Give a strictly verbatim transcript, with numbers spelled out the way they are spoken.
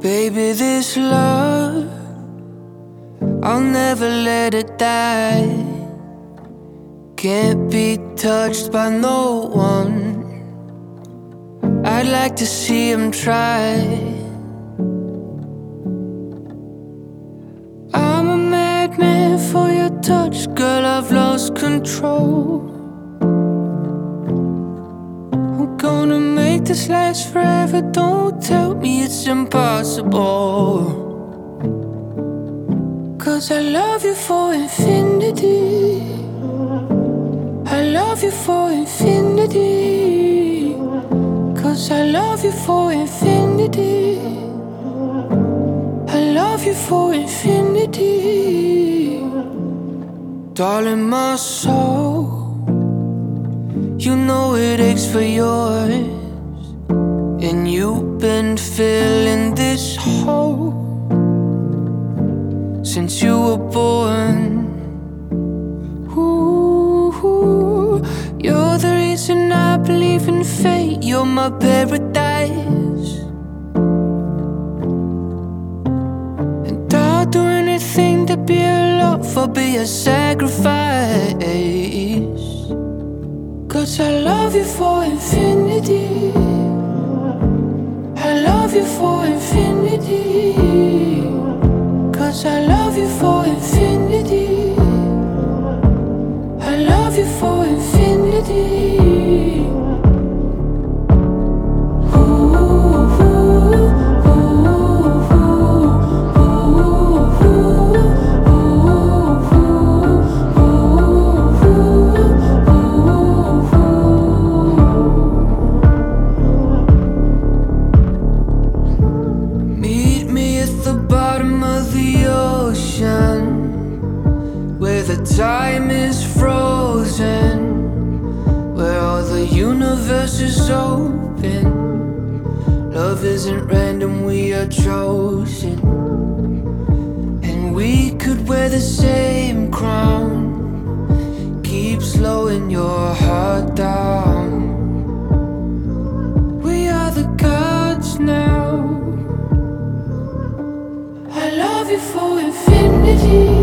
Baby, this love, I'll never let it die. Can't be touched by no one. I'd like to see him try. I'm a madman for your touch, girl, I've lost control. I'm gonna make this last forever, don't tell me it's impossible. Cause I love you for infinity. I love you for infinity. Cause I love you for infinity. I love you for infinity. Darling, my soul, you know it aches for yours. And you've been filling this hole since you were born. Ooh, you're the reason I believe in fate. You're my paradise, and I'll do anything to be a love. I'll be a sacrifice. Cause I love you for infinity. I love you for infinity. Cause I love you for infinity. I love you for infinity. Where the time is frozen, where all the universe is open. Love isn't random, we are chosen. And we could wear the same crown. Keep slowing your heart down. We are the gods now. I love you for infinity.